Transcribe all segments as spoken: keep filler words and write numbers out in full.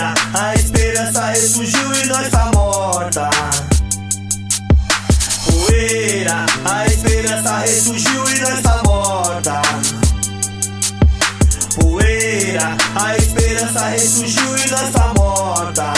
Poeira, a esperança ressurgiu e nós tá morta. Poeira, a esperança ressurgiu e nós tá morta. Poeira, a esperança ressurgiu e nós tá morta.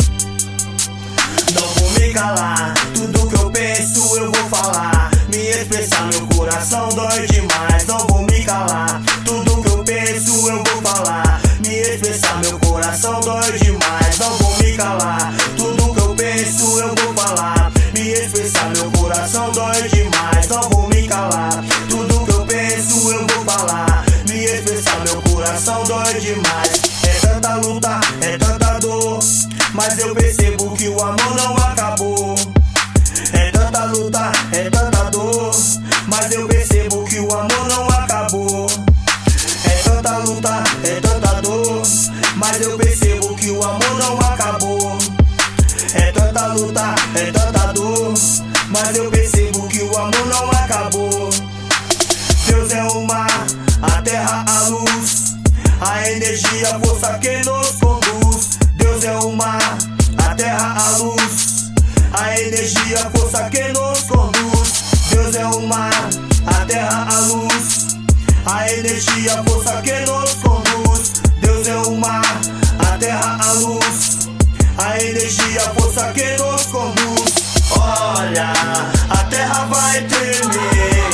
Não vou me calar, tudo que eu penso eu vou falar. Me expressar, meu coração dói demais. Não vou me calar, tudo que eu penso eu vou falar. Me expressar, meu coração dói demais. Não vou me calar, tudo que eu penso eu vou falar. Me expressar, meu coração dói demais. Não vou me calar, tudo que eu penso eu vou falar. Me expressar, meu coração dói demais. É tanta luta, é tanta dor, mas eu percebo que o amor não acabou. É tanta luta, é tanta dor, mas eu percebo que o amor não acabou. É tanta luta, é tanta dor, mas eu percebo que o amor não acabou. É tanta luta, é tanta dor, mas eu percebo que o amor não acabou. Deus é o mar, a terra a luz, a energia, a força que nos conduz. Deus é o mar, a terra a luz, a energia, a força que nos conduz. Deus é o mar, a terra a luz, a energia, a força que nos conduz. Deus é o mar, a terra a luz, a energia, a força que nos conduz. Olha, a terra vai tremer.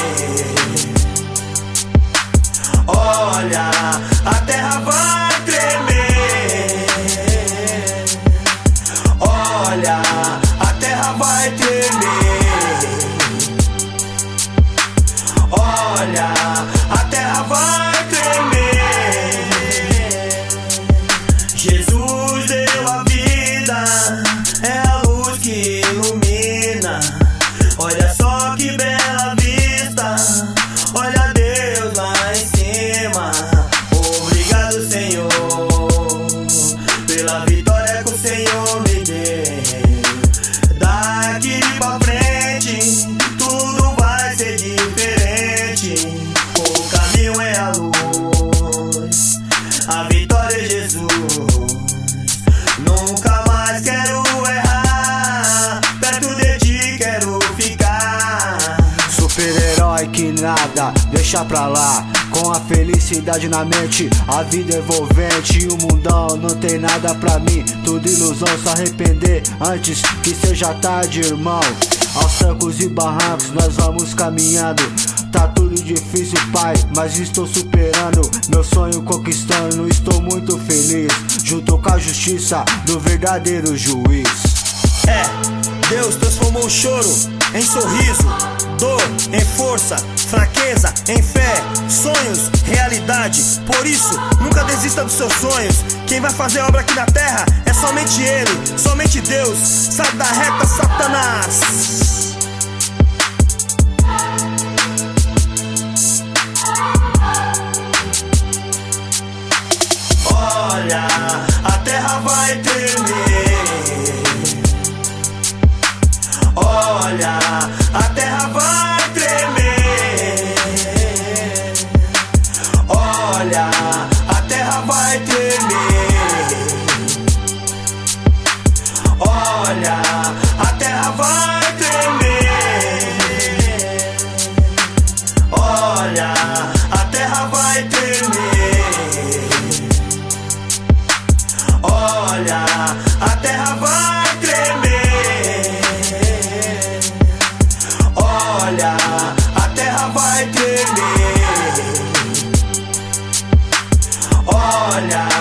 Olha, a terra vai tremer. Olha, a terra vai tremer. Olha, a terra vai tremer. Jesus deu a vida, é a luz que ilumina. Olha só que bela vista, olha Deus lá em cima. Obrigado, Senhor, pela vitória que o Senhor me deu. Daqui pra frente tudo vai ser diferente. O caminho é a luz, a vitória é Jesus. Nunca mais quero errar, perto de ti quero ficar. Super-herói que nada, deixa pra lá. Com a felicidade na mente, a vida envolvente. O mundão não tem nada pra mim, tudo ilusão, se arrepender antes que seja tarde, irmão. Aos trancos e barrancos nós vamos caminhando. Tá tudo difícil, pai, mas estou superando. Meu sonho conquistando, estou muito feliz, junto com a justiça do verdadeiro juiz. É, Deus transformou o choro em sorriso, dor em força, fraqueza em fé, sonhos, realidade. Por isso, nunca desista dos seus sonhos. Quem vai fazer obra aqui na terra é somente Ele, somente Deus. Sai da reta, Satanás. Olha, a terra vai tremer. Olha, a terra vai tremer. Olha, a terra vai tremer. Olha, a terra vai tremer. Olha, a terra vai tremer. Olha, a terra vai tremer. Olha, a terra vai tremer. Olha,